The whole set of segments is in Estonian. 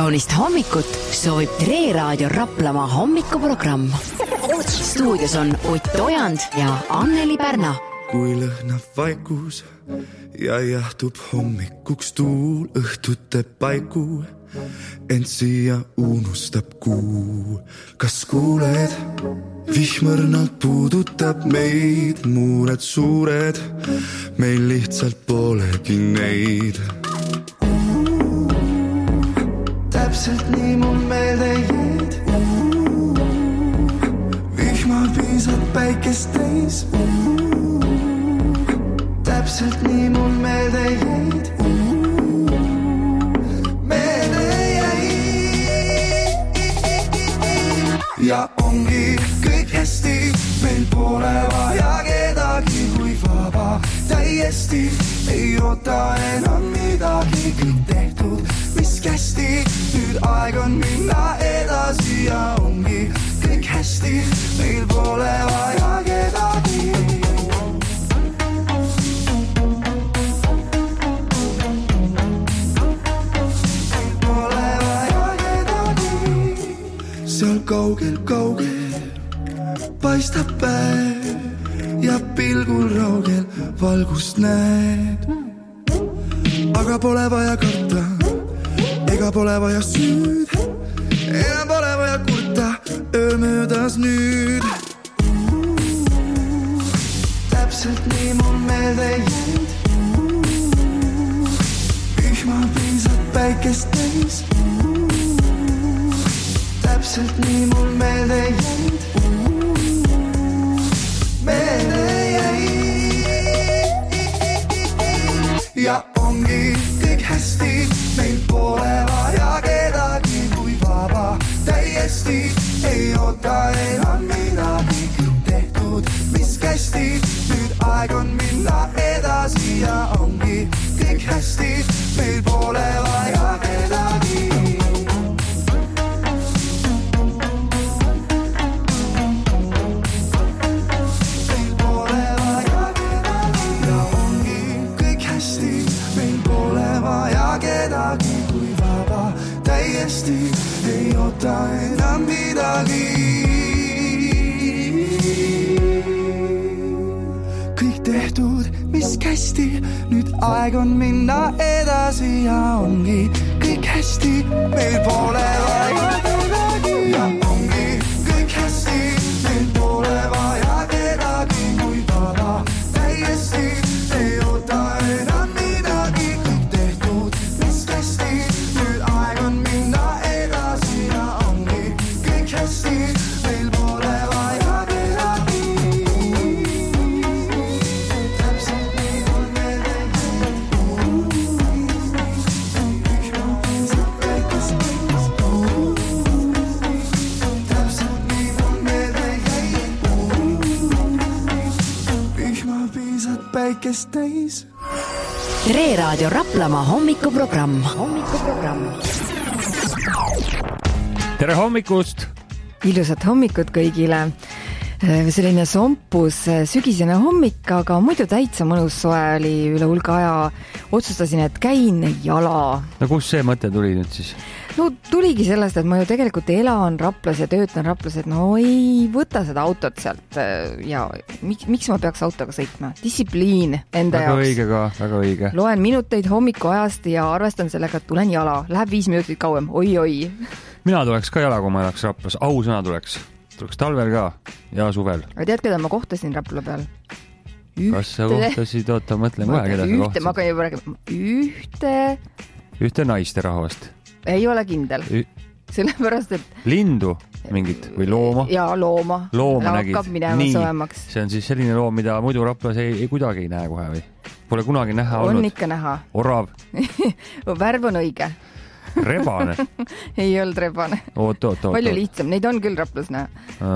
kaunist hommikut soovib Tre Raadio Raplamaa hommikuprogramm. Stuudios on Ott Ojand ja Anneli Pärna. Kui lõhnab vaikus ja jahtub hommikuks tuul, õhtute paiku, ent siia unustab kuu. Kas kuuled? Vihmõrnalt puudutab meid, muured suured, meil lihtsalt polegi neid. Täpselt nii mul meelde jäid, vihma piisad päikest täis. Täpselt nii mul meelde jäid, meelde jäid. Ja ongi kõik hästi, meil pole vaja kedagi kui vaba. Täiesti ei oota enam midagi, kõik tehtud, mis kästi. Nüüd aeg on minna edasi ja ongi kõik hästi, meil pole vaja kedagi. Seal kaugel paistab päev ja pilgul raugel valgust näed. Aga pole vaja karta, ega pole vaja süüd, enam pole vaja kurta, öö möödas nüüd. Täpselt nii mul meelde jäid, vihma piisad päikest täis. Täpselt nii mul meelde jäid, meelde jäid. Ja ongi kõik hästi, meil pole vaja kedagi kui vaba. Täiesti ei oota enam midagi, kõik tehtud, mis kästi. Nüüd aeg on minna edasi ja ongi kõik hästi, meil pole vaja kedagi. Ei oota enam midagi, kõik tehtud, mis kästi. Nüüd aeg on minna edasi ja ongi kõik hästi, meil pole vaja kedagi. Ja ongi kõik hästi, meil pole vaja kedagi kui vaba. Täiesti ei oota enam midagi, kõik tehtud, mis kästi. Nüüd aeg on minna edasi ja ongi kõik hästi, meil pole vaja kedagi. Täpselt nii mul meelde jäid, vihma piisad päikest täis. Tre Raadio Raplamaa hommikuprogramm. Tere hommikust! Ilusat hommikut kõigile. Selline sompus sügisene hommik, aga muidu täitsa mõnus soe oli üle hulga aja. Otsustasin, et käin jala. No kus see mõte tuli nüüd siis? No tuligi sellest, et ma ju tegelikult elan Raplas ja töötan Raplas, et no ei võta seda autot sealt ja miks ma peaks autoga sõitma? Distsipliin enda väga jaoks. Õige ka, väga õige. Loen minuteid hommiku ajast ja arvestan sellega, et tulen jala. Läheb 5 minutit kauem. Oi. Mina tuleks ka jala, kui ma elaks Raplas. Ausõna tuleks talvel ka ja suvel. Aga tead, keda ma kohtasin Rapla peal? Kas sa kohtasid? Oota, mõtlen kohe, keda sa kohtasid. Ma hakkan juba räägima. Ühte naiste rahvast. Ei ole kindel. Sellepärast, et lindu mingit või looma? Jaa, looma. Looma nägid. Hakkab minema soemaks. See on siis selline loom, mida muidu Raplas ei kuidagi ei näe kohe või? Pole kunagi näha olnud. On ikka näha. Orav. Värv on õige. Rebane. Ei olnud rebane. Oot. Palju lihtsam. Neid on küll Raplas näha.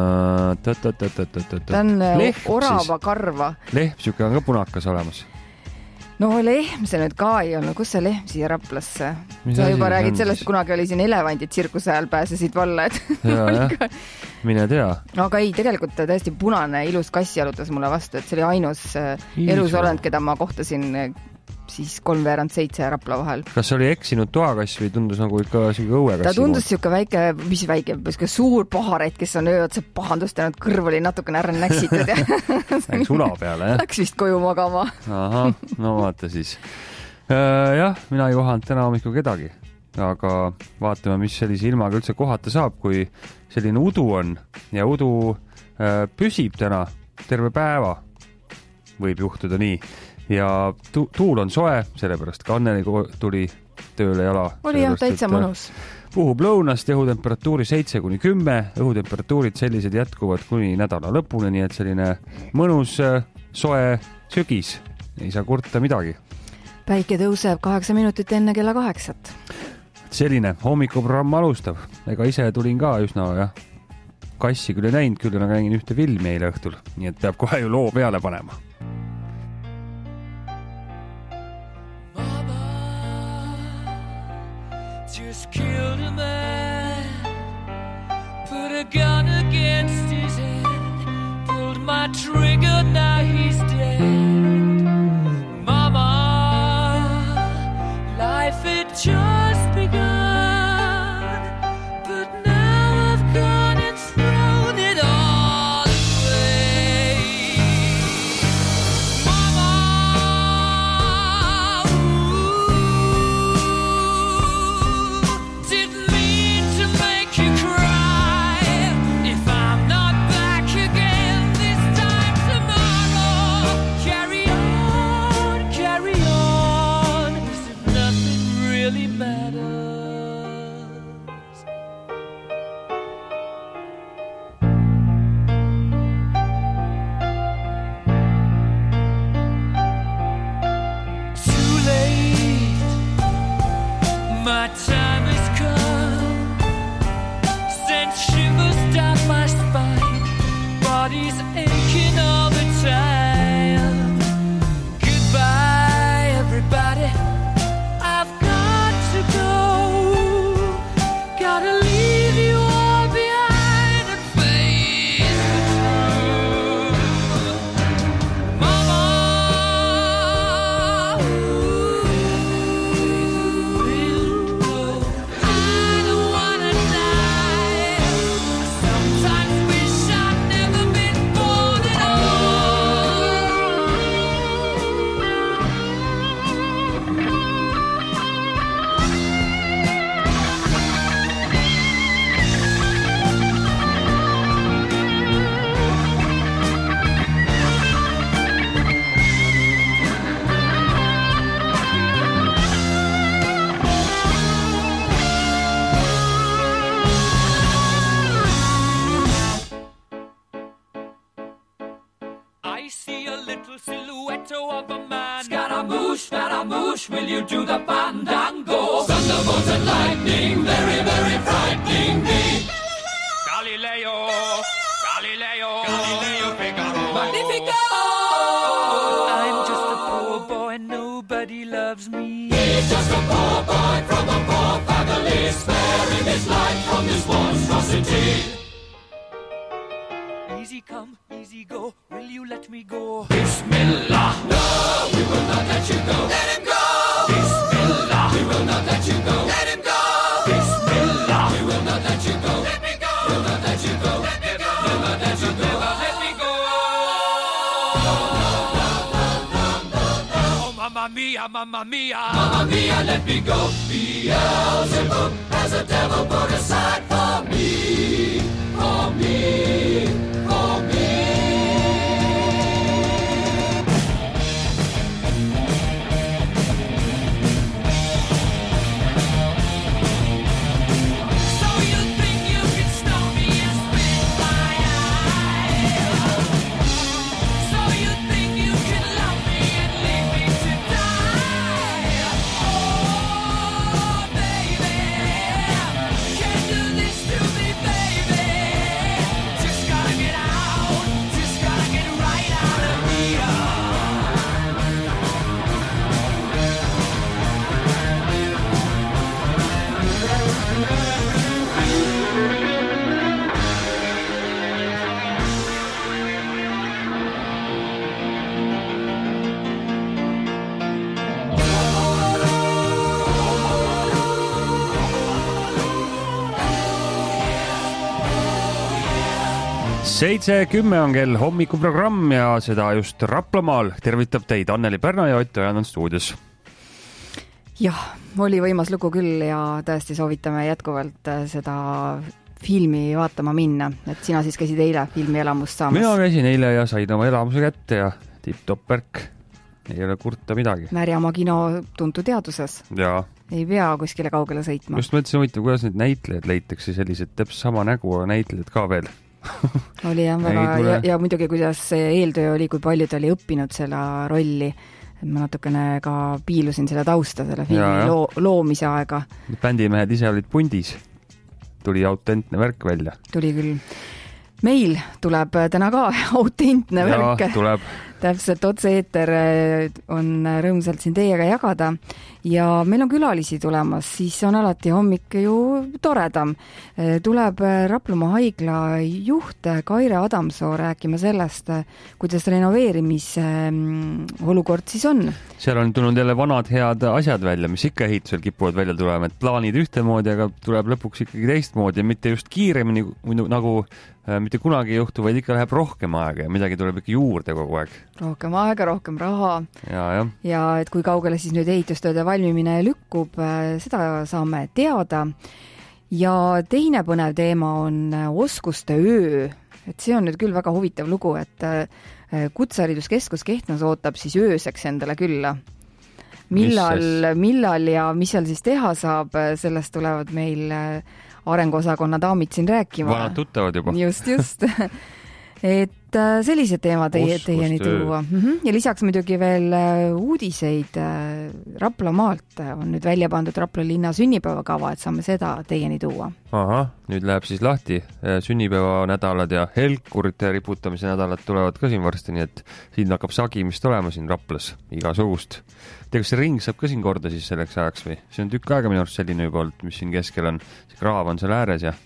Ta on orava karva. Lehm, siuke on ka punakas olemas. No lehm see nüüd ka ei olnud. Kus see lehm siia Raplasse? Sa juba räägid sellest, kunagi oli siin elevandid tsirkuse ajal pääsesid valla. Ja. Mine tea. Aga ei, tegelikult täiesti punane ilus kass jalutas mulle vastu, et see oli ainus elus olend, keda ma kohtasin siis 6:45 Rapla vahel. Kas oli eksinud toakass või tundus nagu ikka siuke õuekass? Ta tundus siuke väike, mis väike, suur paharet, kes on ööotse pahandust teinud, kõrv oli natukene ära näksitud ja läks ula peale, jah? Läks vist koju magama. Aha, no vaata siis. Jah, mina ei kohanud täna hommikul kedagi, aga vaatame, mis sellise ilmaga üldse kohata saab, kui selline udu on ja udu püsib täna terve päeva. Võib juhtuda nii. Ja tuul on soe, sellepärast ka Anneli tuli tööle jala. Oli jah, täitsa mõnus. Puhub lõunast, õhutemperatuuri 7-10, õhutemperatuurid sellised jätkuvad kuni nädala lõpuni, nii et selline mõnus soe sügis. Ei saa kurta midagi. Päike tõuseb 8 minutit enne kella 8. Selline hommikuprogramm alustab. Ega ise tulin ka üsna, kassi küll ei näinud, küll nägin ühte filmi eile õhtul, nii et peab kohe ju loo peale panema. Just killed a man, put a gun against his head, pulled my trigger, now he's dead. Mama, life had just begun, but now I've gone and thrown it all away. Mama, didn't mean to make you cry. If I'm not back again this time tomorrow, carry on, as if nothing really matters. Too late, my time has come. Sent shivers down my spine, body's aching all the time. Goodbye, everybody, I've got to go. Gotta leave you all behind and face the truth. Mama, I don't wanna die. I sometimes wish I'd never been born at all. I see a little silhouette of a man. Scaramouche, will you do the fandango? Thunderbolt and lightning, very, very frightening me. Galileo, Figaro. Magnifico! I'm just a poor boy, nobody loves me. He's just a poor boy from a poor family, sparing his life from this monstrosity. Easy come, easy go, will you let me go? Bismillah, no, we will not let you go. Let him go! Bismillah, we will not let you go. Let him go! Bismillah, we will not let you go. Let me go! We'll not let you go. Let me go! We'll not let you go. Let me go! Oh, mamma mia, mamma mia. Mamma mia, let me go. Beelzebub has a devil put aside for me. For me. For me. So you think you can stop me and spit my eye? So you think you can love me and leave me to die? Oh, baby, can't do this to me, baby. Just gotta get out. 7:10 on kell, hommikuprogramm ja seda just Raplamaal. Tervitab teid Anneli Pärna ja Ott Ojan on stuudios. Jah, oli võimas lugu küll ja tõesti soovitame jätkuvalt seda filmi vaatama minna. Et sina siis käisid eile filmielamust saamas? Mina käisin eile ja sain oma elamuse kätte ja tipp-topp värk. Ei ole kurta midagi. Märjamaa kino tuntud teaduses. Ja. Ei pea kuskile kaugele sõitma. Just mõtlesin huvitav, kuidas need näitlejad leitakse sellised täpselt sama nägu näitlejad ka veel. Oli jah väga ja muidugi kuidas eeltöö oli, kui palju ta oli õppinud selle rolli. Ma natukene ka piilusin selle tausta, selle filmi loomise aega. Bändimehed ise olid pundis. Tuli autentne värk välja. Tuli küll. Meil tuleb täna ka autentne värk. Tuleb. Täpselt otse-eeter on rõõmsalt siin teiega jagada ja meil on külalisi tulemas, siis on alati hommik ju toredam. Tuleb Raplamaa haigla juht Kaire Adamsoo rääkima sellest, kuidas renoveerimise olukord siis on. Seal on tulnud jälle vanad head asjad välja, mis ikka ehitusel kipuvad välja tulema, et plaanid ühtemoodi, aga tuleb lõpuks ikkagi teistmoodi ja mitte just kiiremini nagu mitte kunagi ei juhtu, vaid ikka läheb rohkem aega ja midagi tuleb ikka juurde kogu aeg. Rohkem aega, rohkem raha. Ja et kui kaugele siis nüüd ehitustööde valmimine lükkub, seda saame teada. Ja teine põnev teema on oskuste öö. Et see on nüüd küll väga huvitav lugu, et Kutsehariduskeskus Kehtnas ootab siis ööseks endale külla. Millal ja mis seal siis teha saab, sellest tulevad meil arenguosakonna daamid siin rääkima. Vanad tuttavad juba. Just. Et sellised teemad teieni tuua. Ja lisaks muidugi veel uudiseid Raplamaalt. On nüüd välja pandud Rapla linna sünnipäevakava, et saame seda teieni tuua. Aha, nüüd läheb siis lahti sünnipäevanädalad ja helkurite riputamise nädalad tulevad ka siin varsti, nii et siin hakkab sagimist olema siin Raplas igasugust. Kas see ring saab ka siin korda siis selleks ajaks või? See on tükk aega minu arust selline juba olnud, mis siin keskel on. See kraav on seal ääres ja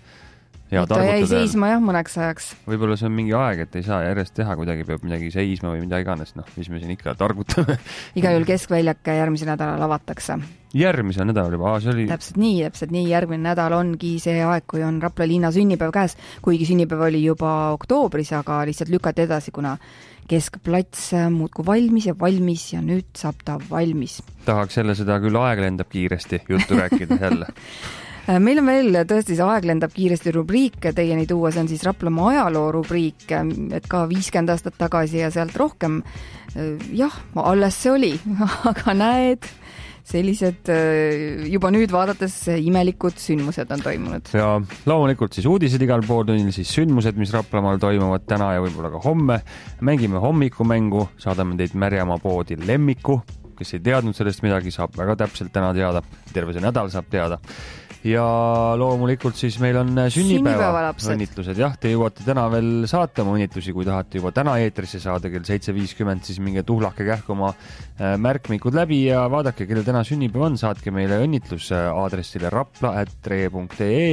ta jäi seisma jah mõneks ajaks. Võib-olla see on mingi aeg, et ei saa järjest teha, kuidagi peab midagi seisma või mida iganes, mis me siin ikka targutame. Iga juhul keskväljak järgmise nädalal avatakse. Järgmise nädal juba, see oli... Täpselt nii. Järgmine nädal ongi see aeg, kui on Rapla linna sünnipäev käes, kuigi sünnipäev oli juba oktoobris, aga lihtsalt lükati edasi, kuna keskplats muudku valmis ja nüüd saab ta valmis. Tahaks jälle seda küll aeg lendab kiiresti juttu rääkida jälle. Meil on veel tõesti see aeg lendab kiiresti rubriik teieni tuua, see on siis Raplamaa ajaloo rubriik, et ka 50 aastat tagasi ja sealt rohkem. Jah, alles see oli, aga näed, sellised juba nüüd vaadates imelikud sündmused on toimunud. Ja loomulikult siis uudised igal pool tunnil, siis sündmused, mis Raplamaal toimuvad täna ja võib-olla ka homme. Mängime hommikumängu, saadame teid Märjamaa poodi lemmiku, kes ei teadnud sellest midagi, saab väga täpselt täna teada, terve see nädal saab teada. Ja loomulikult siis meil on sünnipäeva õnnitlused. Jah, te jõuate täna veel saata oma õnnitlusi, kui tahate juba täna eetrisse saada kell 7.50, siis minge tuhlake kähku oma märkmikud läbi ja vaadake, kelle täna sünnipäev on, saatke meile õnnitlus aadressile rapla@tre.ee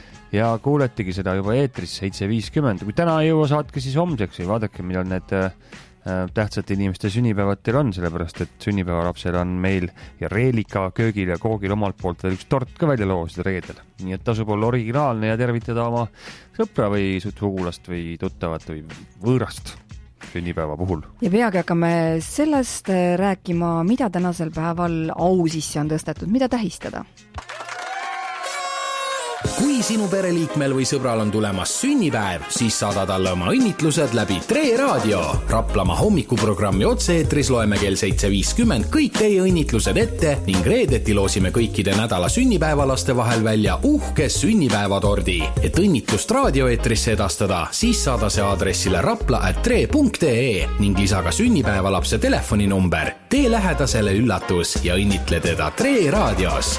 ja kuuletegi seda juba eetris 7.50. Kui täna ei jõua, saatke siis homseks ja vaadake, millal need tähtsate inimeste sünnipäevad teil on, sellepärast et sünnipäevalapsel on meil ja Reelika köögil ja koogil omalt poolt veel üks tort ka välja loosida reedel. Nii et tasub olla originaalne ja tervitada oma sõpra või sugulast või tuttavat või võõrast sünnipäeva puhul. Ja peagi hakkame sellest rääkima, mida tänasel päeval au sisse on tõstetud, mida tähistada. Kui sinu pereliikmel või sõbral on tulemas sünnipäev, siis saada talle oma õnnitlused läbi Tre Raadio. Raplamaa hommikuprogrammi otse-eetris loeme kell 7.50 kõik teie õnnitlused ette ning reedeti loosime kõikide nädala sünnipäevalaste vahel välja uhke sünnipäevatordi. Et õnnitlust raadioeetrisse edastada, siis saada see aadressile rapla@tre.ee ning lisa ka sünnipäevalapse telefoninumber. Tee lähedasele üllatus ja õnnitle teda Tre Raadios.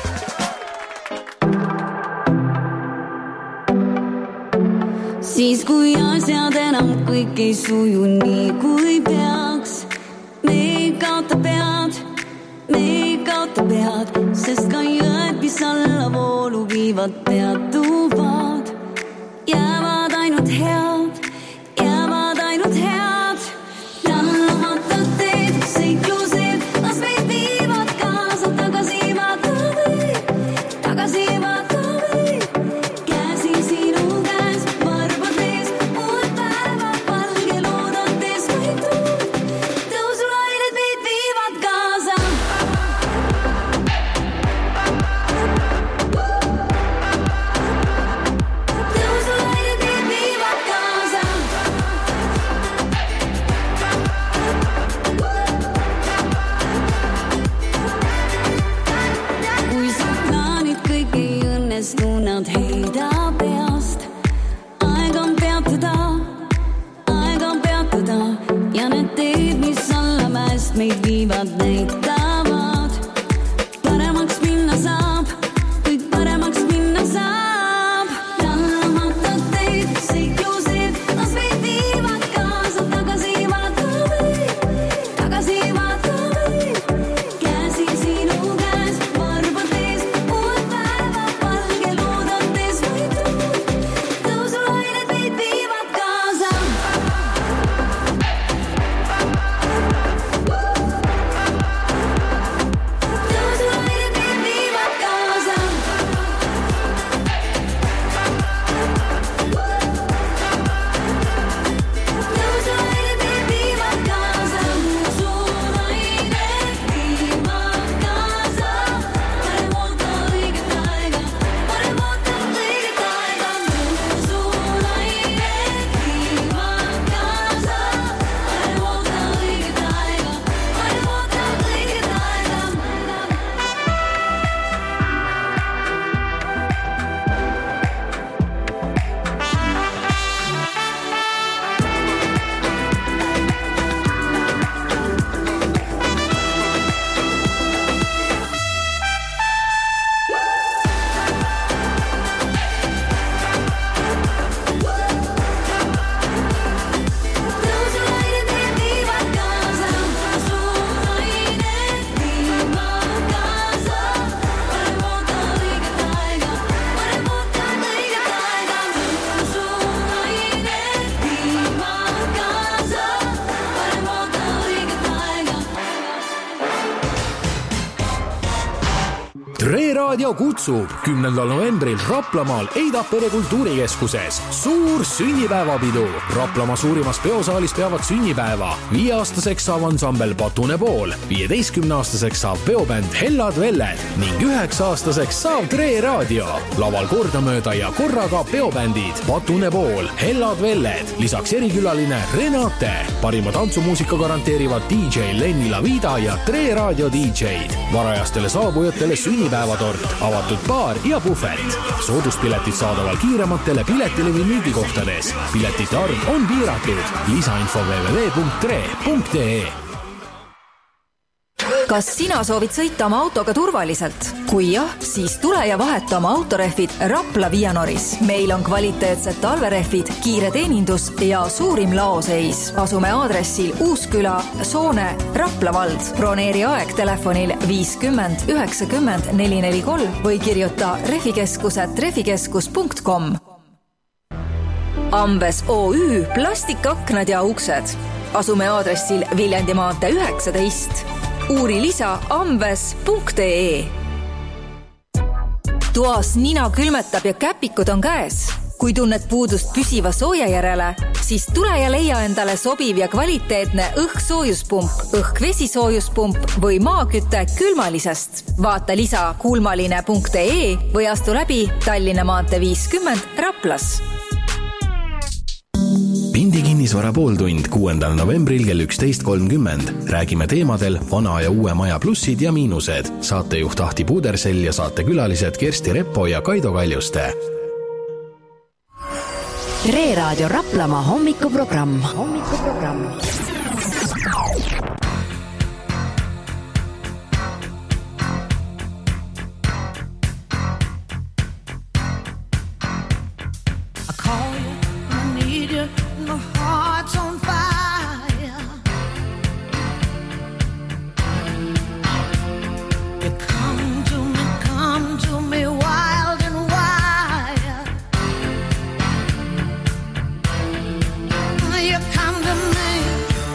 Siis kui asjad enam kõik ei suju nii kui peaks, me ei kaota pead, sest ka jõed, mis alla voolu viivad, peatuvad. Jäävad ainult head. Tallamata teed, seiklused, las meid viivad kaasa tagasi vaatavi. Käsi sinu käes, varbad ees, uut päeva. mis meid viivad, näitavad. Paremaks minna saab, kõik paremaks minna saab. Tallamata teid, seiklused, las meid viivad kaasa. Tagasi vaata meid, käsi sinu käes, varbad ees, uut päeva palge loodates vaid tuud. Tõusulained meid viivad kaasa. Tre Raadio kutsub 10. novembril Raplamaal Eidapere kultuurikeskuses suur sünnipäevapidu. Raplamaa suurimas peosaalis peavad sünnipäeva. 5-aastaseks saab ansambel Patune Pool, 15-aastaseks saab peobänd Hellad Velled ning 9-aastaseks saab Tre Raadio. Laval kordamööda ja korraga peobändid Patune Pool, Hellad Velled, lisaks erikülaline Renate. Parima tantsumuusika garanteerivad DJ Lenni Lavida ja Tre Raadio DJ-d. Varajastele saabujatele sünnipäevatort, avatud baar ja puhvet. Sooduspiletid saadaval kiirematele piletilevi müügikohtades. Piletite arv on piiratud. Lisainfo www.tre.ee. Kas sina soovid sõita oma autoga turvaliselt? Kui jah, siis tule ja vaheta oma autorehvid Rapla Vianoris. Meil on kvaliteetsed talverehvid, kiire teenindus ja suurim laoseis. Asume aadressil Uusküla, Soone, Rapla vald. Broneeri aeg telefonil 50 90 443 või kirjuta refikeskus@refikeskus.com. Ambes OÜ plastikaknad ja uksed. Asume aadressil Viljandi maantee 19. Uuri lisa ambes.ee. Toas nina külmetab ja käpikud on käes. Kui tunned puudust püsiva sooja järele, siis tule ja leia endale sobiv ja kvaliteetne õhksoojuspump, õhk-vesisoojuspump või maaküte külmalisest. Vaata lisa kuulmaline.ee või astu läbi Tallinna maantee 50 Raplas. Pindi kinnisvara pooltund 6. novembril kell 11.30. Räägime teemadel vana ja uue maja plussid ja miinused. Saatejuht Ahti Puudersell ja saatekülalised Kersti Repo ja Kaido Kaljuste. Tre Raadio Raplamaa hommikuprogramm. You come to me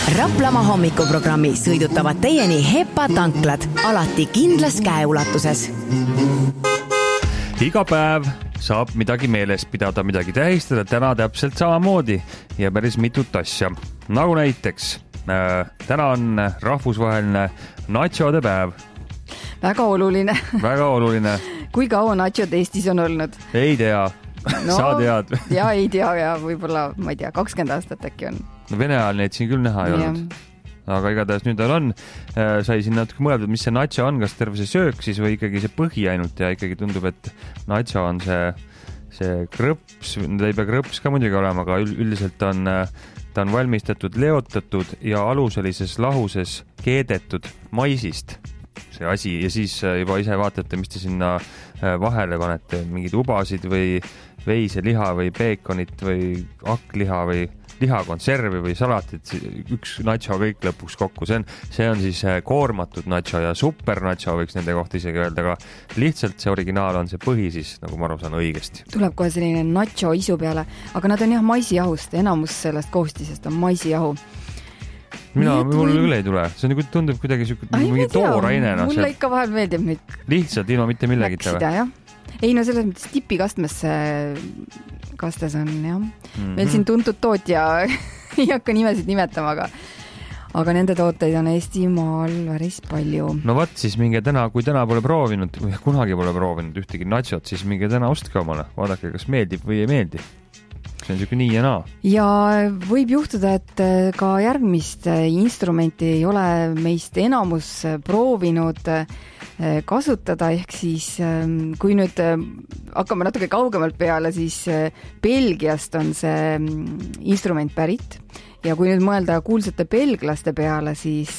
Raplamaa hommikuprogrammi sõidutavad teieni HEPA tanklad, alati kindlas käeulatuses. Iga päev saab midagi meeles pidada, midagi tähistada, täna täpselt samamoodi ja päris mitut asja. Nagu näiteks, täna on rahvusvaheline nachode päev. Väga oluline. Väga oluline. Kui kaua nachod Eestis on olnud? Ei tea. No, sa tead. Ja ei tea ja võib-olla, ma ei tea, 20 aastat äkki on. No Vene ajal neid siin küll näha ei olnud. Aga igatahes nüüd on. Sai siin natuke mõeldud, mis see nacho on, kas terve see söök siis või ikkagi see põhi ainult ja ikkagi tundub, et nacho on see krõps, ta ei pea krõps ka muidugi olema, aga üldiselt ta on valmistatud, leotatud ja aluselises lahuses keedetud maisist see asi ja siis juba ise vaatate, mis te sinna vahele panete, mingid ubasid või veiseliha või peekonit või hakkliha või lihakonservi või salatit, üks nacho kõik lõpuks kokku. See on siis koormatud nacho ja super nacho võiks nende kohta isegi öelda, aga lihtsalt see originaal on see põhi siis, nagu ma aru saan õigesti. Tuleb kohe selline nacho isu peale, aga nad on jah maisijahust, enamus sellest koostisest on maisijahu. Mul üle ei tule, see on, tundub kuidagi mingi tooraine. Mulle ikka vahel meeldib nüüd. Lihtsalt ilma mitte millegi jah. Ei no selles mõttes tipikastmes kastes on jah. Meil siin tuntud tootja ei hakka nimesid nimetama, aga nende tooteid on Eestimaal päris palju. No võt siis minge täna, kui täna pole proovinud või kunagi pole proovinud ühtegi nachot, siis minge täna ostke omale, vaadake kas meeldib või ei meeldi. See on siuke nii ja naa. Ja võib juhtuda, et ka järgmist instrumenti ei ole meist enamus proovinud kasutada, ehk siis kui nüüd hakkame natuke kaugemalt peale, siis Belgiast on see instrument pärit ja kui nüüd mõelda kuulsate belglaste peale, siis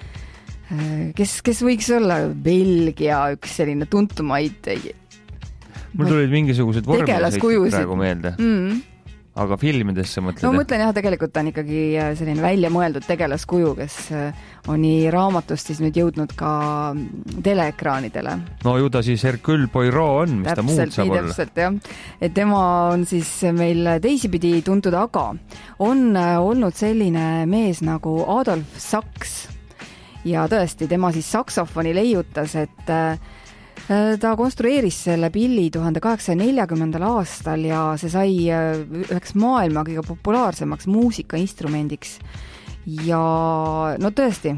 kes võiks olla Belgia üks selline tuntumaid mul tulid mingisugused vormelised praegu meelde. Aga filmidesse mõtled? No mõtlen jah, tegelikult on ikkagi selline välja mõeldud tegelaskuju, kes on nii raamatust siis nüüd jõudnud ka teleekraanidele. No ju ta siis Hercule Poirot on, mis ta muud saab olla. Täpselt, jah. Et tema on siis meil teisipidi tuntud, aga on olnud selline mees nagu Adolf Sachs ja tõesti, tema siis saksofoni leiutas, et ta konstrueeris selle pilli 1840. aastal ja see sai üheks maailma kõige populaarsemaks muusikainstrumendiks. Ja no tõesti,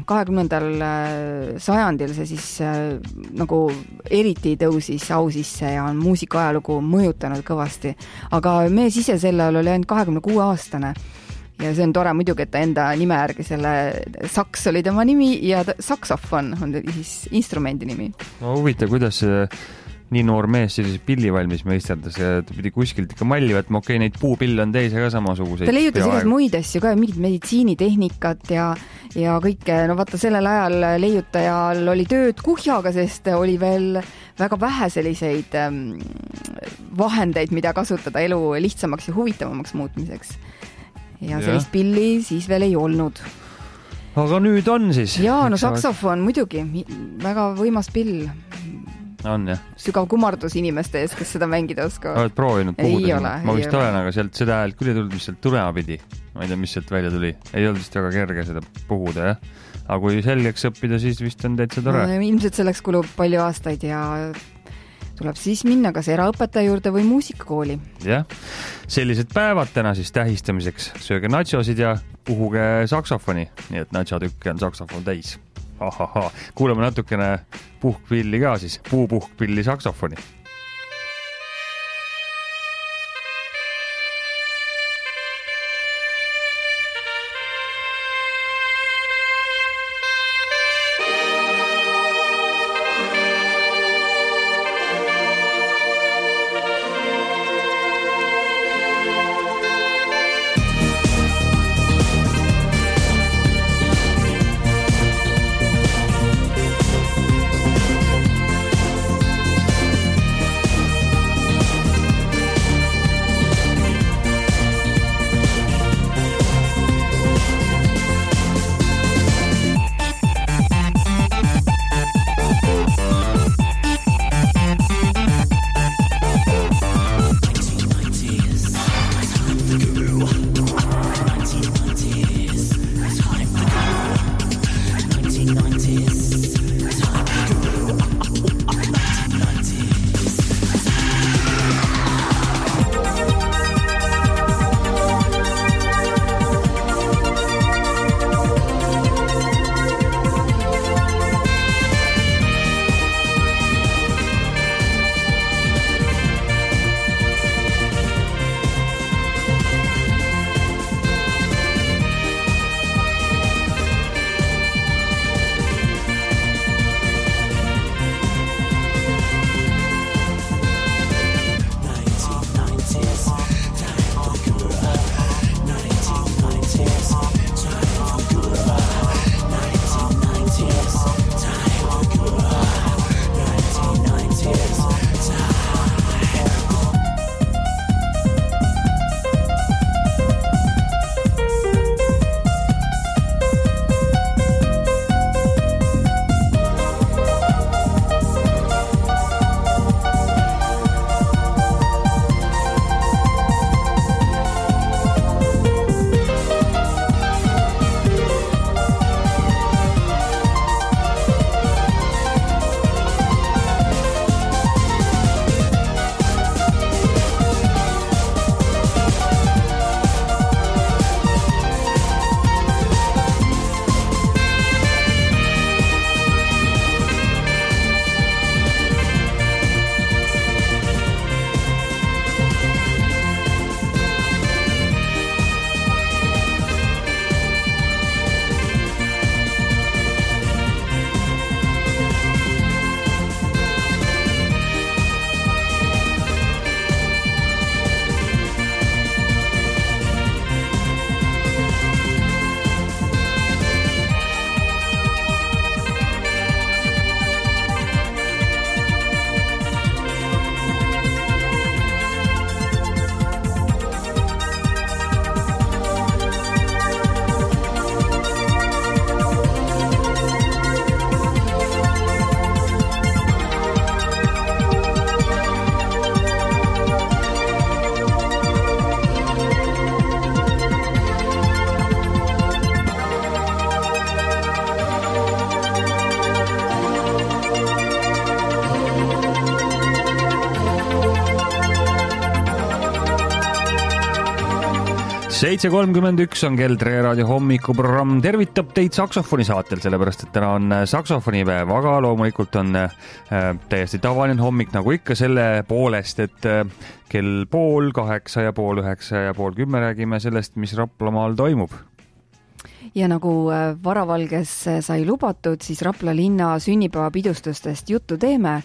20. sajandil see siis nagu eriti tõusis au sisse ja on muusikaajalugu mõjutanud kõvasti. Aga mees ise sellel oli ainult 26 aastane. Ja see on tore muidugi, et ta enda nime järgi selle saks oli tema nimi ja saksofon on siis instrumendi nimi. No huvitav, kuidas nii noor mees sellise pilli valmis meisterdas ja ta pidi kuskilt ikka malli võtma, okei, neid puupille on teise ka samasuguseid. Ta leiutas igast muid asju ka, mingid meditsiinitehnikat ja kõike, no vaata sellel ajal leiutajal oli tööd kuhjaga, sest oli veel väga vähe selliseid vahendeid, mida kasutada elu lihtsamaks ja huvitavamaks muutmiseks. Ja sellist pilli siis veel ei olnud. Aga nüüd on siis? Jaa, no saksofon muidugi, väga võimas pill. On jah. Sügav kummardus inimeste ees, kes seda mängida oskavad. Oled proovinud puhuda? Ei ole. Ma vist olen, aga seda häält küll ei tulnud, mis sealt tulema pidi. Ma ei tea, mis sealt välja tuli. Ei olnud vist väga kerge seda puhuda, jah. Aga kui selgeks õppida, siis vist on täitsa tore. No, ilmselt selleks kulub palju aastaid ja tuleb siis minna kas eraõpetaja juurde või muusikakooli. Jah, sellised päevad täna siis tähistamiseks. Sööge nachosid ja puhuge saksofoni. Nii et nachotükke on saksofon täis. Kuuleme natukene puhkpilli ka siis. Puupuhkpilli saksofoni. 7.31 on kell Tre Raadio hommikuprogramm tervitab teid saksofoni saatel, sellepärast et täna on saksofonipäev, aga loomulikult on täiesti tavaline hommik nagu ikka selle poolest, et kell 7:30 ja 8:30 ja 9:30 räägime sellest, mis Raplamaal toimub. Ja nagu Varavalges sai lubatud, siis Rapla linna sünnipäevapidustustest juttu teeme.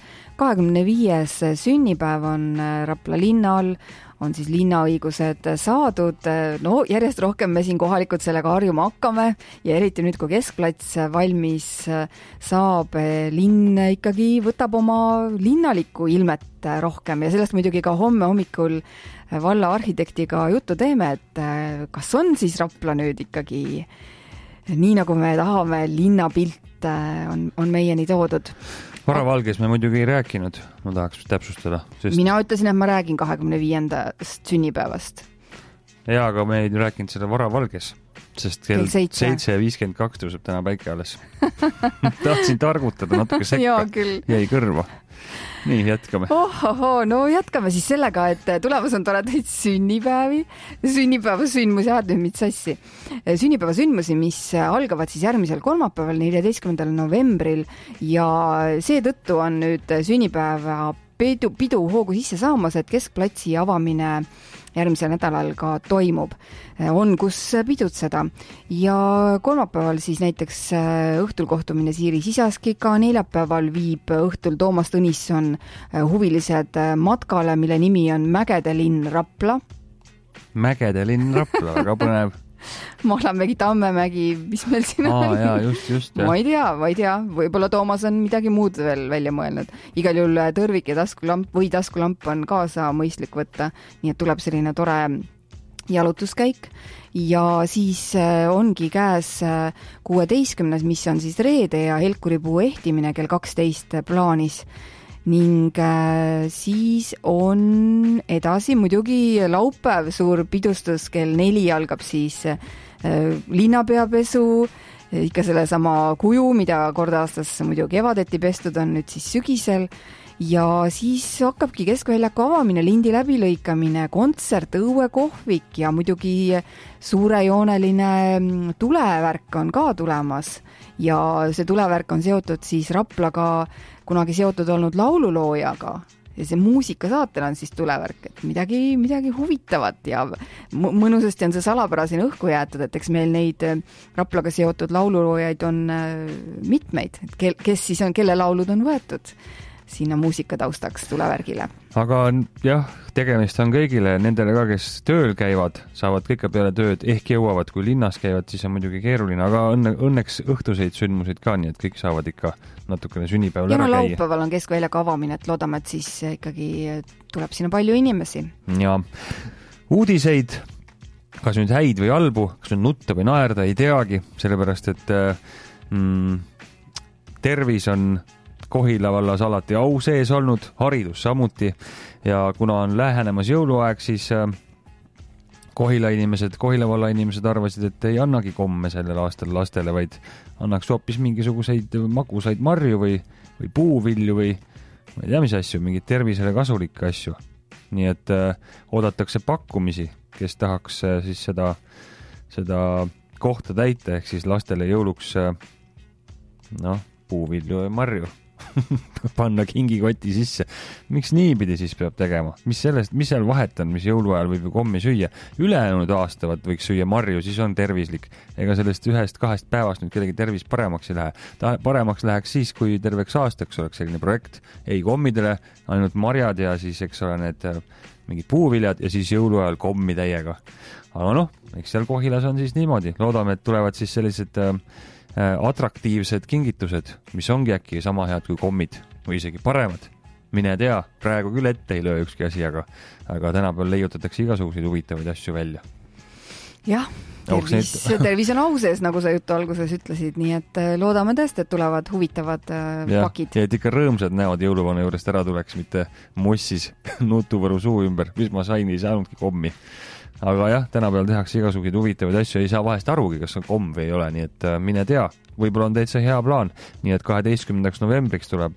25. sünnipäev on Rapla linnal, on siis linnaõigused saadud. No järjest rohkem me siin kohalikud sellega harjuma hakkame ja eriti nüüd, kui Keskplats valmis saab, linn ikkagi võtab oma linnalikku ilmet rohkem ja sellest muidugi ka homme hommikul valla arhitektiga juttu teeme, et kas on siis Rapla nüüd ikkagi nii, nagu me tahame, linnapilt on meieni toodud. Varavalges me muidugi ei rääkinud, ma tahaks täpsustada. Sest... Mina ütlesin, et ma räägin 25. sünnipäevast. Jaa, aga me ei rääkinud seda Varavalges, sest kell 7:52 tõuseb täna päike alles. Tahtsin targutada natuke sekka, jäi kõrva. Nii, jätkame. No jätkame siis sellega, et tulemas on toredaid sünnipäevi, sünnipäevasündmusi, nüüd mit sassi. Sünnipäevasündmusi, mis algavad siis järgmisel kolmapäeval, 14. novembril ja seetõttu on nüüd sünnipäeva pidu hoogu sisse saamas, et Keskplatsi avamine järgmisel nädalal ka toimub. On kus pidutseda. Ja kolmapäeval siis näiteks õhtul kohtumine Siiri Sisaskiga, neljapäeval viib õhtul Toomas Tõnisson huvilised matkale, mille nimi on Mägede linn Rapla. Mägede linn Rapla, väga põnev. Mahlamägi, Tammemägi, mis meil siin on? Jaa, just. Ma ei tea, võib-olla Toomas on midagi muud veel välja mõelnud. Igal juhul tõrvik ja taskulamp on kaasa mõistlik võtta, nii et tuleb selline tore jalutuskäik ja siis ongi käes 16. mis on siis reede ja helkuripuu ehtimine kell 12 plaanis. Ning siis on edasi muidugi laupäev, suur pidustus, kell 4 algab siis linnapeapesu, ikka selle sama kuju, mida kord aastas muidu kevadeti pestud on nüüd siis sügisel ja siis hakkabki Keskväljaku avamine, lindi läbilõikamine, kontsert, õuekohvik ja muidugi suurejooneline tulevärk on ka tulemas ja see tulevärk on seotud siis Raplaga kunagi seotud olnud laululoojaga ja see muusikasaatel on siis tulevärk, et midagi huvitavat ja mõnusasti on see salapära siin õhku jäetud, et eks meil neid Raplaga seotud laululoojaid on mitmeid, et kes siis on, kelle laulud on võetud sinna muusika taustaks tulevärgile. Aga jah, tegemist on kõigile, nendele ka, kes tööl käivad, saavad kõike peale tööd, ehk jõuavad, kui linnas käivad, siis on muidugi keeruline, aga õnneks õhtuseid sündmuseid ka, nii et kõik saavad ikka natukene sünnipäeval ära käia. Ja laupäeval on Keskväljaku avamine, et loodame, et siis ikkagi tuleb sinna palju inimesi. Ja uudiseid, kas nüüd häid või halbu, kas nüüd nutta või naerda, ei teagi, sellepärast, et tervis on Kohila vallas alati au sees olnud, haridus samuti ja kuna on lähenemas jõuluaeg, siis Kohila valla inimesed arvasid, et ei annagi komme sellel aastal lastele, vaid annaks hoopis mingisuguseid magusaid marju või puuvilju või ma ei tea, mis asju, mingid tervisele kasulikke asju. Nii et oodatakse pakkumisi, kes tahaks siis seda kohta täita, ehk siis lastele jõuluks puuvilju ja marju. Panna kingikoti sisse. Miks niipidi siis peab tegema? Mis seal vahet on, mis jõuluajal võib ju kommi süüa? Ülejäänud aastavad võiks süüa marju, siis on tervislik. Ega sellest 1-2 päevast nüüd kellegi tervis paremaks ei lähe. Paremaks läheks siis, kui terveks aastaks oleks selline projekt. Ei kommidele, ainult marjad ja siis eks ole need mingid puuviljad ja siis jõuluajal kommi täiega. Aga eks seal Kohilas on siis niimoodi. Loodame, et tulevad siis sellised atraktiivsed kingitused, mis ongi äkki sama head kui kommid või isegi paremad. Mine tea, praegu küll ette ei löö ükski asi, aga tänapäeval leiutatakse igasuguseid huvitavaid asju välja. Jah, tervis on au sees, nagu sa jutu alguses ütlesid, nii et loodame tõesti, et tulevad huvitavad pakid. Ja et ikka rõõmsad näod jõuluvana juurest ära tuleks, mitte mossis nutuvõru suu ümber, mis ma sain, ei saanudki kommi. Aga jah, tänapäeval tehakse igasuguseid huvitavaid asju, ei saa vahest arugi, kas on komm või ei ole, nii et mine tea, võib-olla on täitsa hea plaan. Nii et 12. novembriks tuleb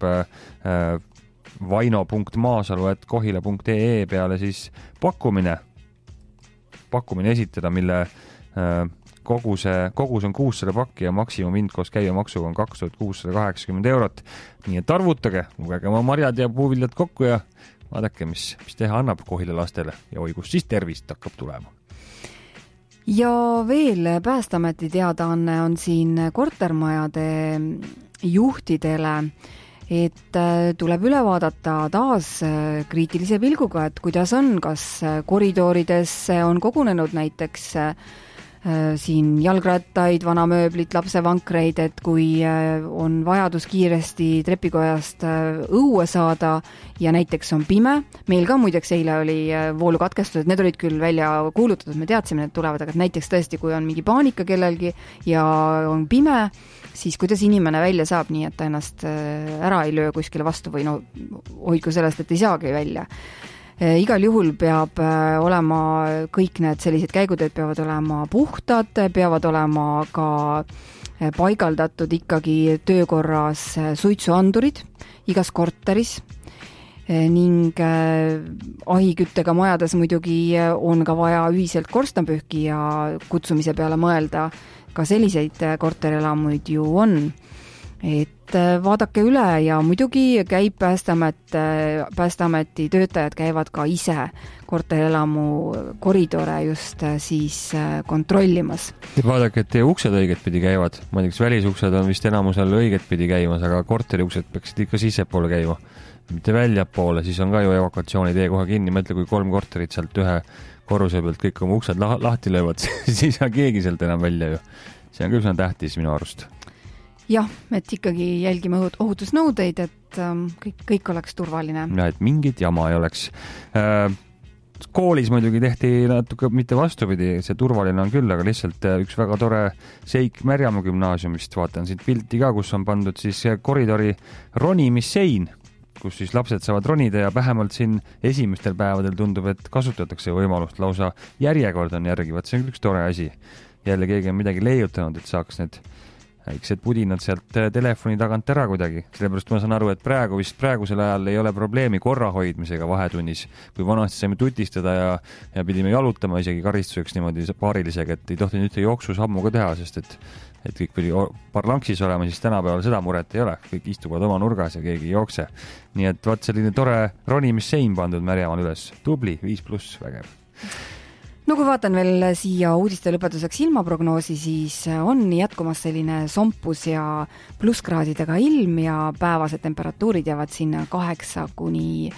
vaino.maasalu@kohila.ee peale siis pakkumine. pakkumine esitada, mille kogus on 600 pakki ja maksimumhind koos käibemaksuga on 2680 €. Nii et arvutage, lugege oma marjad ja puuviljad kokku ja vaadake, mis teha annab Kohila lastele ja oi, kus siis tervist hakkab tulema. Ja veel Päästeameti teadaanne on siin kortermajade juhtidele, et tuleb üle vaadata taas kriitilise pilguga, et kuidas on, kas koridorides on kogunenud näiteks siin jalgrattaid, vanamööblit, lapsevankreid, et kui on vajadus kiiresti trepikojast õue saada ja näiteks on pime, meil ka muideks eile oli voolukatkestused, need olid küll välja kuulutatud, me teadsime, et tulevad, aga näiteks tõesti, kui on mingi paanika kellelgi ja on pime, siis kuidas inimene välja saab nii, et ta ennast ära ei löö kuskile vastu või no hoidku sellest, et ei saagi välja. Igal juhul peab olema kõik need sellised käiguteed peavad olema puhtad, peavad olema ka paigaldatud ikkagi töökorras suitsuandurid igas korteris ning ahiküttega majades muidugi on ka vaja ühiselt korstnapühki ja kutsumise peale mõelda, ka selliseid korterelamuid ju on. Et vaadake üle ja muidugi käib Päästeameti töötajad käivad ka ise korterelamu koridore just siis kontrollimas. Vaadake, et teie uksed õiget pidi käivad. Ma teaks, välisuksed on vist enamusel õiget pidi käimas, aga korteriuksed peaksid ikka sissepoole käima. Mitte väljapoole, siis on ka ju evakuatsiooni tee kohe kinni. Mõtle, kui 3 korterit sealt ühe korruse pealt kõik oma uksed lahti löövad, siis ei saa keegi sealt enam välja ju. See on küll tähtis minu arust. Jah, et ikkagi jälgime ohutusnõudeid, et kõik oleks turvaline. Ja, et mingit jama ei oleks. Koolis muidugi tehti natuke mitte vastupidi, see turvaline on küll, aga lihtsalt üks väga tore seik Märjamaa gümnaasiumist, vaatan siit pilti ka, kus on pandud siis koridori ronimissein, kus siis lapsed saavad ronida ja vähemalt siin esimestel päevadel tundub, et kasutatakse võimalust, lausa järjekord on järgi, vaat see on üks tore asi. Jälle keegi on midagi leiutanud, et saaks need väiksed pudinad sealt telefoni tagant ära kuidagi. Sellepärast ma saan aru, et praegusel ajal ei ole probleemi korra hoidmisega vahetunnis. Kui vanasti saime tutistada ja pidime jalutama isegi karistuseks niimoodi paarilisega, et ei tohti nüüd jooksusammuga teha, sest et kõik pidi parlanksis olema, siis tänapäeval seda muret ei ole. Kõik istuvad oma nurgas ja keegi ei jookse. Nii et vaat selline tore ronimissein pandud Märjamaal üles. Tubli, 5+, vägev. No kui vaatan veel siia uudiste lõpetuseks ilmaprognoosi, siis on jätkumas selline sompus ja plusskraadidega ilm ja päevased temperatuurid jäävad sinna 8 kuni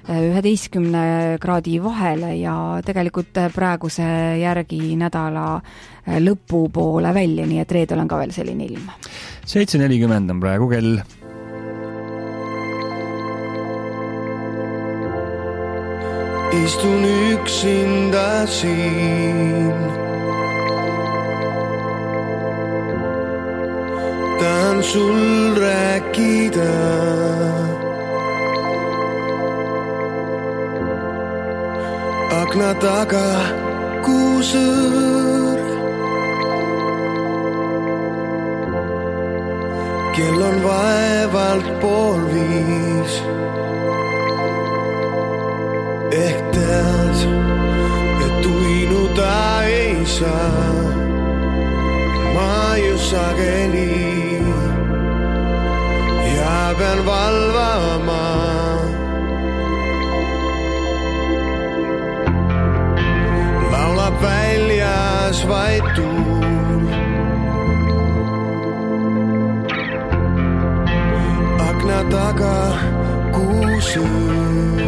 11 kraadi vahele ja tegelikult praeguse järgi nädala lõpupoole välja, nii et reedel on ka veel selline ilm. 7:40 on praegu kell. Istun üksinda siin. Tahan sul rääkida. Akna taga kuusõõr. Kell on vaevalt 4:30. Ehk tead, et uinuda ei saa. Ma ju sageli ja pean valvama. Laulab väljas vaid tuul. Akna taga kuusõõr.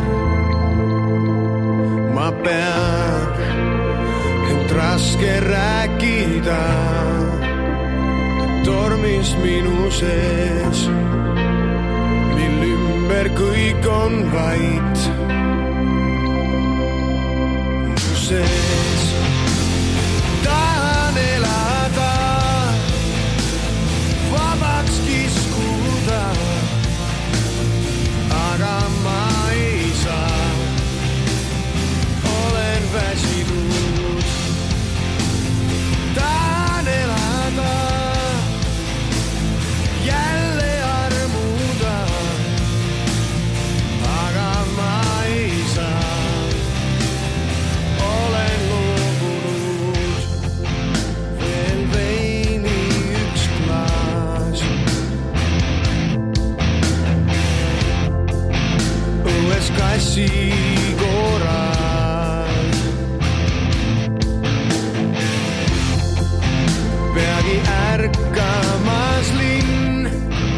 Ma pean end raske rääkida tormist minu sees, mil ümber kõik on vait. Mu sees tahan elada, vabaks kiskuda, aga ma ei saa. Väsinud. Tahan elada, jälle armuda, aga ma ei saa. Olen loonud. ärkamas linn.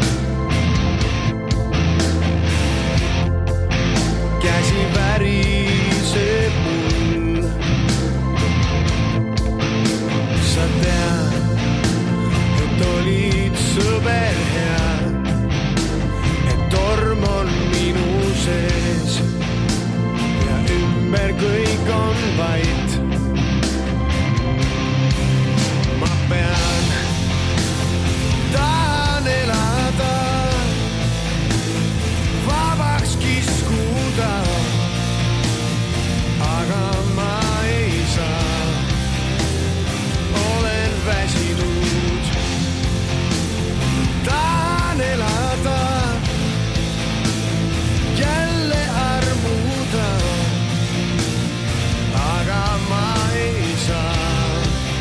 Käsi väriseb mul. Sa tead, et olid sõber hea, et torm on minu sees ja ümber kõik on vait. Ma pean, tahan elada, vabaks kiskuda, aga ma ei saa, olen väsinud. Tahan elada, jälle armuda, aga ma ei saa,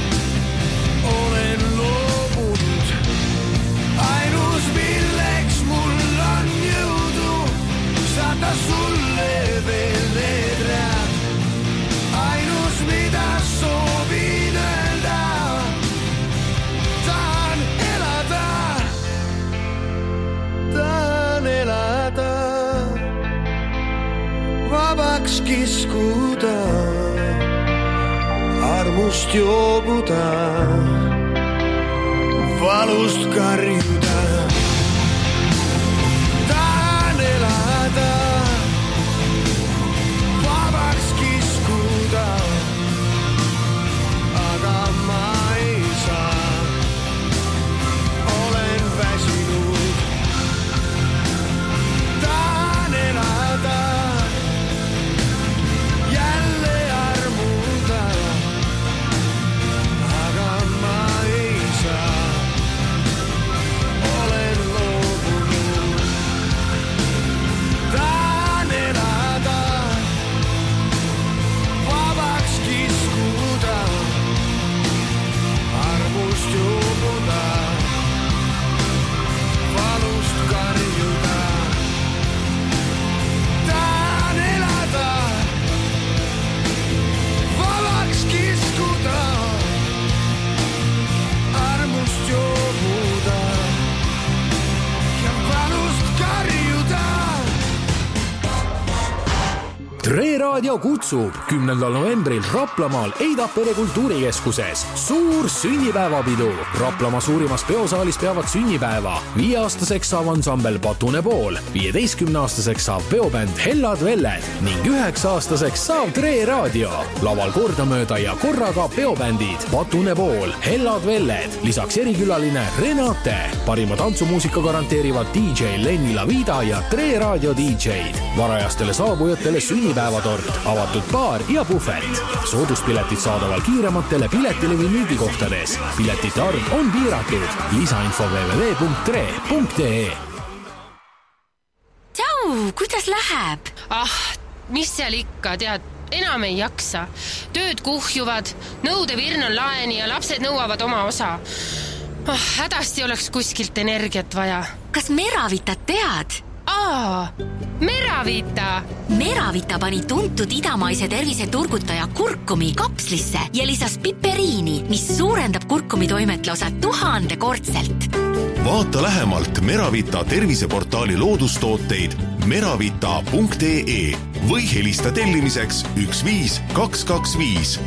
olen loobunud. Ainus milleks mul on jõudu, saada sulle veel need read. Ainus mida soovin öelda, tahan elada, vabaks kiskuda, armust joobuda, valust karjuda. Tahan elada, vabaks kiskuda, aga ma ei saa, olen väsinud. Tahan elada, jälle armuda, aga ma ei saa, olen loobunud. Tahan elada, vabaks kiskuda, armust joobuda, valust karjuda. Tahan elada, vabaks kiskuda, armust joobuda ja valust karjuda. Tre Raadio kutsub 10. novembril Raplamaal Eidapere kultuurikeskuses suur sünnipäevapidu. Raplamaa suurimas peosaalis peavad sünnipäeva. 5-aastaseks saab ansambel Patune Pool, 15-aastaseks saab peobänd Hellad Velled ning 9-aastaseks saab Tre Raadio. Laval kordamööda ja korraga peobändid Patune Pool, Hellad Velled, lisaks erikülaline Renate. Parima tantsumuusika garanteerivad DJ Lenni Lavida ja Tre Raadio DJ-d. Varajastele saabujatele sünnipäevatort, avatud baar ja puhvet. Sooduspiletid saadaval kiirematele piletilevi müügikohtades. Piletite arv on piiratud. Lisainfo www.tre.ee. Tšau, kuidas läheb? Mis seal ikka, tead, enam ei jaksa. Tööd kuhjuvad, nõudevirn on laeni ja lapsed nõuavad oma osa. Hädasti oleks kuskilt energiat vaja. Kas Meravitat tead? Meravita! Meravita pani tuntud idamaise terviseturgutaja kurkumi kapslisse ja lisas piperiini, mis suurendab kurkumi toimetluse 1000-kordselt. Vaata lähemalt Meravita terviseportaali loodustooteid meravita.ee või helista tellimiseks 15225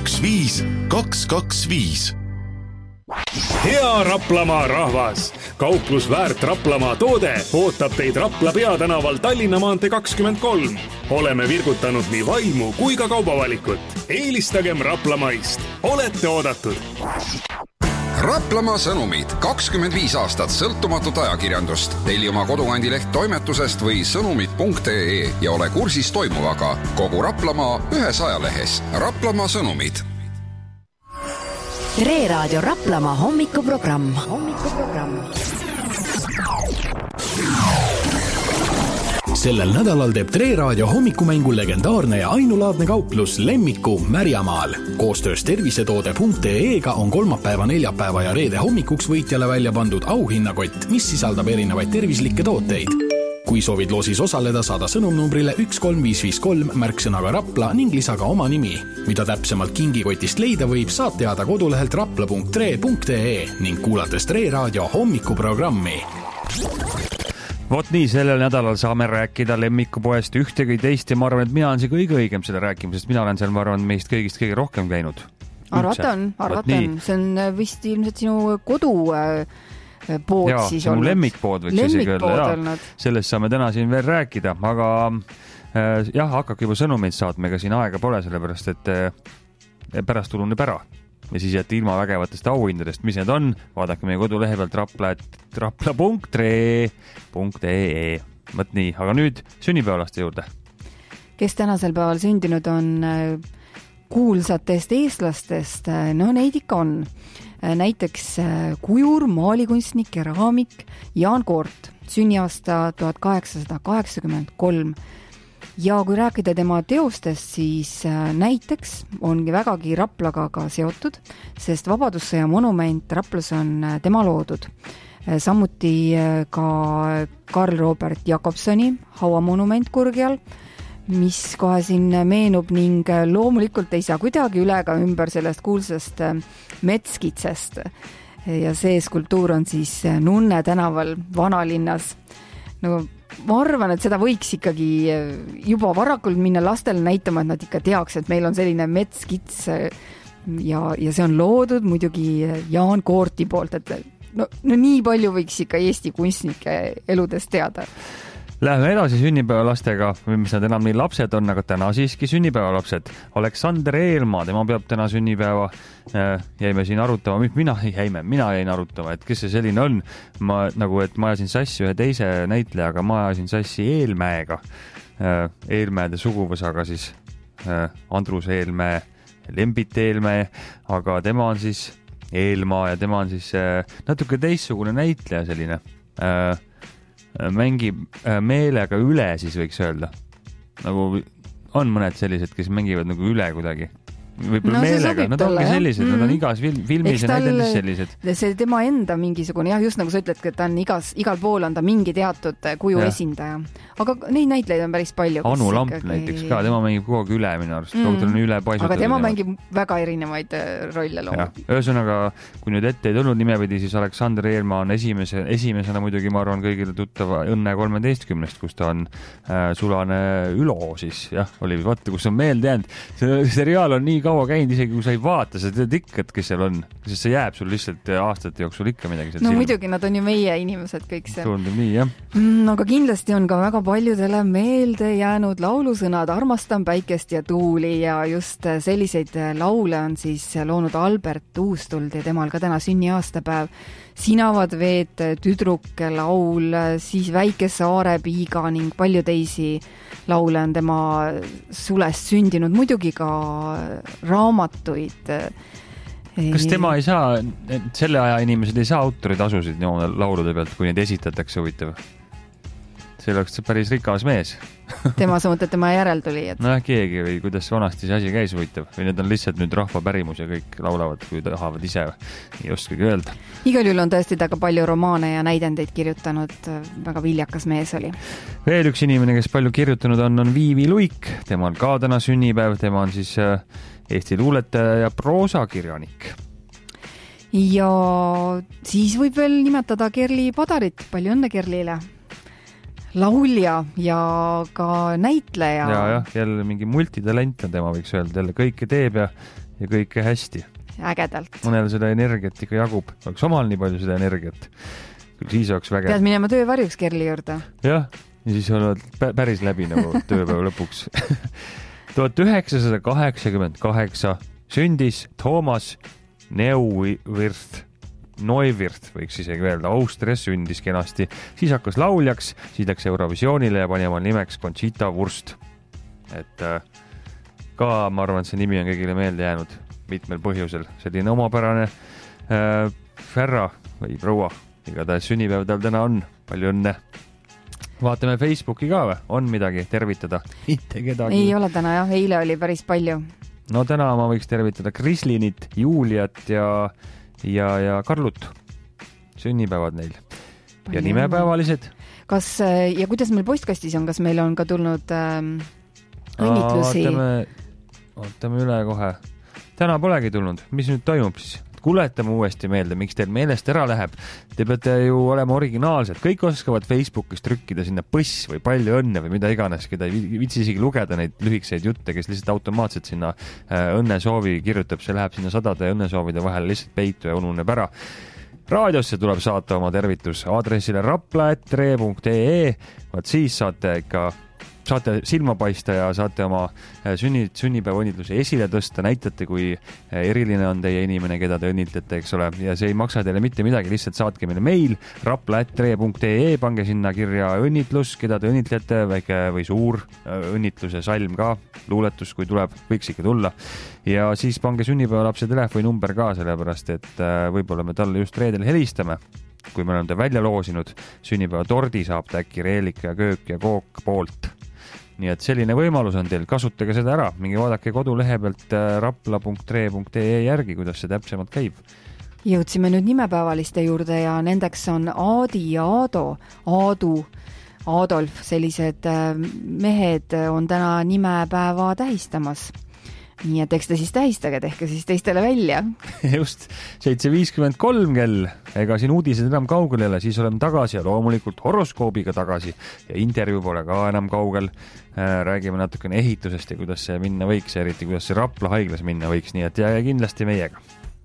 15225. Hea Raplamaa rahvas! Kauplus Väärt Raplamaa toode ootab teid Rapla peatänaval Tallinna maantee 23. Oleme virgutanud nii vaimu kui ka kaubavalikut. Eelistagem Raplamaist. Olete oodatud! Raplamaa sõnumid, 25 aastat sõltumatut ajakirjandust. Telli oma kodukandi-leht toimetusest või sõnumid.ee ja ole kursis toimuvaga. Kogu Raplamaa ühes ajalehes. Raplamaa sõnumid. Tre Raadio Raplamaa hommikuprogramm. Sellel nädalal teeb Tre Raadio hommikumängu legendaarne ja ainulaadne kauplus Lemmiku Märjamaal. Koostöös tervisetoode.ee-ga on kolmapäeva, neljapäeva ja reede hommikuks võitjale välja pandud auhinnakott, mis sisaldab erinevaid tervislikke tooteid. Kui soovid loosis osaleda, saada sõnumnumbrile 13553 märksõnaga Rapla ning lisa ka oma nimi. Mida täpsemalt kingikotist leida võib, saad teada kodulehelt rapla.tre.ee ning kuulates Tre Raadio hommikuprogrammi. Vot nii, sellel nädalal saame rääkida lemmikupoest ühtegi teist ja ma arvan, et mina olen see kõige õigem selle rääkima, sest mina olen seal, ma arvan, meist kõigist kõige rohkem käinud. Arvatan. See on vist ilmselt sinu kodupood siis olnud. Jaa, lemmikpood võiks isegi öelda. Sellest saame täna siin veel rääkida, aga jah, hakkake juba sõnumeid saatma, ega siin aega pole, sellepärast et pärast tuluneb ära. Ja siis jätta ilma vägevatest auhindadest, mis need on, vaadake meie kodulehe pealt rapla.tre.ee. Mõt nii, aga nüüd sünnipäevalaste juurde. Kes tänasel päeval sündinud on kuulsatest eestlastest, no neid ikka on. Näiteks kujur, maalikunstnik, keraamik Jaan Koort, sünniaasta 1883. Ja kui rääkida tema teostest, siis näiteks ongi vägagi Raplaga ka seotud, sest Vabadussõja monument Raplas on tema loodud. Samuti ka Karl Robert Jakobsoni hauamonument Kurgjal, mis kohe siin meenub ning loomulikult ei saa kuidagi üle ega ümber sellest kuulsast metskitsest. Ja see skulptuur on siis Nunne tänaval vanalinnas. No ma arvan, et seda võiks ikkagi juba varakult minna lastele näitama, et nad ikka teaks, et meil on selline metskits ja see on loodud muidugi Jaan Koorti poolt, et no nii palju võiks ikka Eesti kunstnike eludest teada. Läheme edasi sünnipäevalastega, mis nad enam nii lapsed on, aga täna siiski sünnipäevalapsed. Aleksander Eelmaa, tema peab täna sünnipäeva. Jäime siin arutama, mina jäin arutama, et kes see selline on. Ma ajasin sassi ühe teise näitlejaga, ma ajasin sassi Eelmäega. Eelmäede suguvõsaga siis Andrus Eelmäe, Lembit Eelmäe, aga tema on siis Eelmaa ja tema on siis natuke teistsugune näitleja selline. Mängib meelega üle, siis võiks öelda. Nagu on mõned sellised, kes mängivad nagu üle kuidagi. Võib-olla meelega, nad ongi sellised, nad on igas filmis ja näidelis sellised. See tema enda mingisugune, jah, just nagu sa ütledki, et ta on igal pool on ta mingi teatud kuju esindaja. Aga neid näitleid on päris palju. Anu Lamp näiteks ka, tema mängib kogu aeg üle minu arust. Aga tema mängib väga erinevaid rolle loomad. Ühesõnaga, kui nüüd ette ei tulnud nimepidi, siis Aleksander Eelmaa on esimesena muidugi, ma arvan, kõigile tuttava Õnne 13, kus ta on sulane Ülo siis, jah, oli vaata, kus on meelde jäänud. See seriaal on nii kaua käinud, isegi kui sa ei vaata, sa tead ikka, et kes seal on, sest see jääb sul lihtsalt aastate jooksul ikka midagi. No muidugi, nad on ju meie inimesed kõik see. Tundub nii, jah. Aga kindlasti on ka väga paljudele meelde jäänud laulusõnad Armastan päikest ja tuuli ja just selliseid laule on siis loonud Albert Uustuld ja temal ka täna sünniaastapäev. Sinavad veed, tüdruk laul, siis Väike saare piiga ning palju teisi laule on tema sulest sündinud, muidugi ka raamatuid. Kas tema ei saa, selle aja inimesed ei saa autoritasusid laulude pealt, kui neid esitatakse huvitav? See oleks päris rikas mees. Tema sa mõtled tema järeltulijad? No keegi või kuidas vanasti see asi käis huvitav. Või need on lihtsalt nüüd rahva pärimus ja kõik laulavad, kui tahavad ise. Ei oskagi öelda. Igal juhul on tõesti ta ka palju romaane ja näidendeid kirjutanud. Väga viljakas mees oli. Veel üks inimene, kes palju kirjutanud on Viivi Luik. Tema on ka täna sünnipäev. Tema on siis Eesti luuletaja ja proosakirjanik. Ja siis võib veel nimetada Kerli Padarit. Palju õnne Kerlile. Laulja ja ka näitleja. Ja, jälle mingi multitalent on tema, võiks öelda. Jälle kõike teeb ja kõike hästi. Ägedalt. Mõnel seda energiat ikka jagub. Oleks omal nii palju seda energiat. Küll siis oleks vägev. Pead minema töövarjuks Kerli juurde. Jah, ja siis oled päris läbi nagu tööpäeva lõpuks. 1988 sündis Toomas Neuwirth võiks isegi öelda, Austrias sündis kenasti, siis hakkas lauljaks, siis läks Eurovisioonile ja pani oma nimeks Conchita Wurst. Et ka ma arvan, et see nimi on kõigile meelde jäänud mitmel põhjusel. Selline omapärane härra või proua, igatahes sünnipäev tal täna on, palju õnne. Vaatame Facebooki ka või? On midagi tervitada? Mitte kedagi. Ei ole täna jah, eile oli päris palju. No täna ma võiks tervitada Krislinit, Juliat ja Karlut. Sünnipäevad neil. Ja nimepäevalised? kas ja kuidas meil postkastis on, kas meil on ka tulnud õnnitlusi? Ootame üle kohe. Täna polegi tulnud. Mis nüüd toimub siis? Kuletame uuesti meelde, miks teil meelest ära läheb. Te peate ju olema originaalsed. Kõik oskavad Facebookis trükkida sinna põss või palju õnne või mida iganes, keda ei vitsi isegi lugeda neid lühikseid jutte, kes lihtsalt automaatselt sinna õnnesoovi kirjutab. See läheb sinna sadade õnnesoovide vahel lihtsalt peitu ja ununeb ära. Raadiosse tuleb saata oma tervitus aadressile rapla@tre.ee. Vaat siis saate silma paista ja saate oma sünnipäevaõnnitluse esile tõsta, näitate, kui eriline on teie inimene, keda te õnnitlete, eks ole, ja see ei maksa teile mitte midagi, lihtsalt saatke meile meil rapla@tre.ee, pange sinna kirja õnnitlus, keda te õnnitlete, väike või suur õnnitluse salm ka, luuletus, kui tuleb, võiks ikka tulla. Ja siis pange sünnipäevalapse telefoninumber ka, sellepärast, et võib-olla me talle just reedel helistame. Kui me oleme ta välja loosinud, sünnipäeva tordi saab ta äkki reelika ja köök ja kook poolt. Nii et selline võimalus on teil, kasutage seda ära, mingi vaadake kodulehe pealt rapla.tre.ee järgi, kuidas see täpsemalt käib. Jõudsime nüüd nimepäevaliste juurde ja nendeks on Aadi ja Aadu, Adolf, sellised mehed on täna nimepäeva tähistamas. Nii et eks te siis tähistage, tehke siis teistele välja. Just, 7.53 kell, ega siin uudised enam kaugel ei ole, siis oleme tagasi ja loomulikult horoskoobiga tagasi ja intervjuu pole ka enam kaugel. Räägime natukene ehitusest ja kuidas see minna võiks, eriti kuidas see Rapla haiglas minna võiks, nii et ja kindlasti meiega.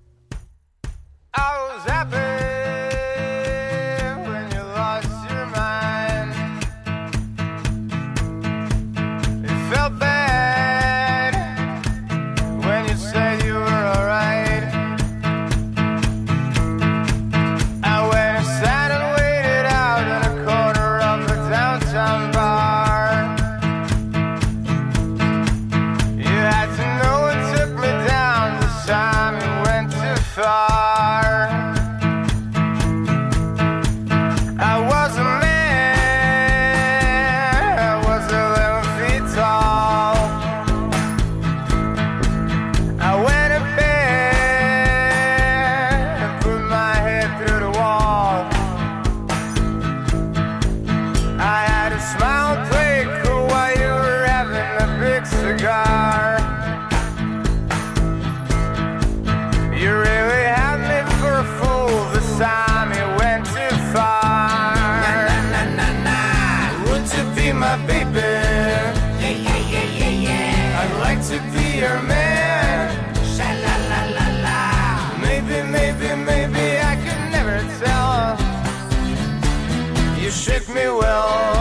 Shook me well.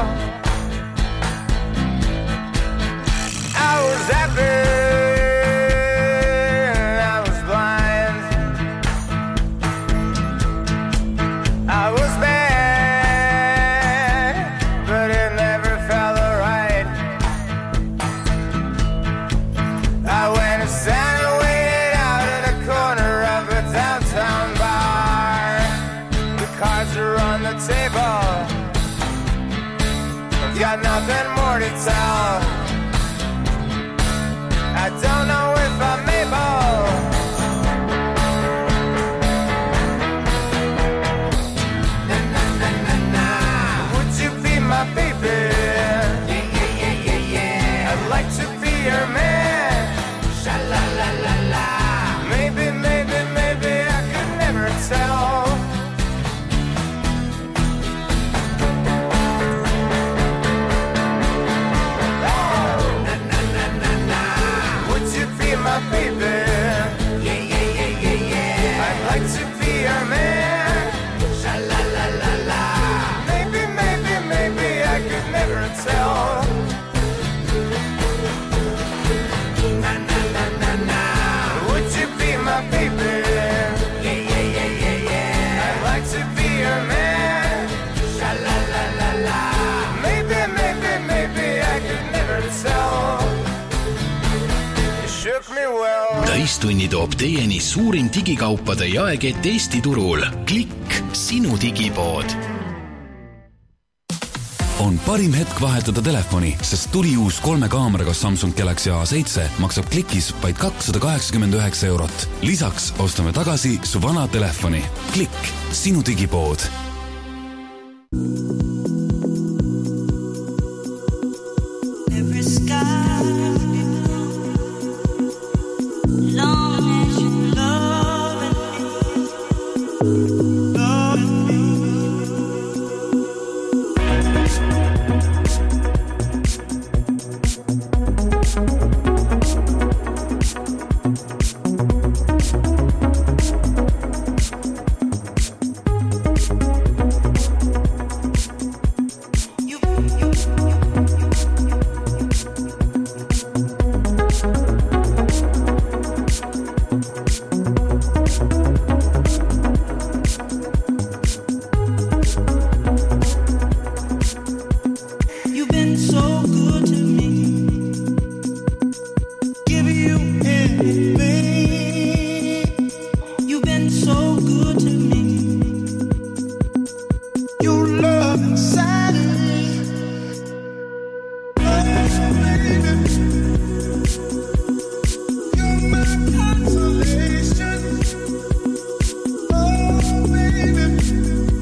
I was happy, I was blind, I was bad, but it never felt right. I went and sat and waited out in the corner of a downtown bar. The cards are on the table, got nothing more to tell. I don't know if I'm able. Na na na na na. Would you be my baby? Yeah yeah yeah yeah yeah. I'd like to be your man. Sha la la la la. Maybe maybe maybe I could never tell. My baby, yeah, yeah, yeah, yeah, yeah. I'd like to be your man. Sha la la la la. Maybe, maybe, maybe I could never tell. Na na na na na. Would you be my baby? Yeah, yeah, yeah, yeah, yeah. I'd like to be your man. Sha la la la la. Maybe, maybe, maybe I could never tell. Täistunni toob teieni suurim digikaupade jaekett Eesti turul. Klikk, sinu digipood. On parim hetk vahetada telefoni, sest tuli uus 3 kaameraga Samsung Galaxy A7 maksab klikis vaid 289 €. Lisaks ostame tagasi su vana telefoni. Klikk, sinu digipood. you do?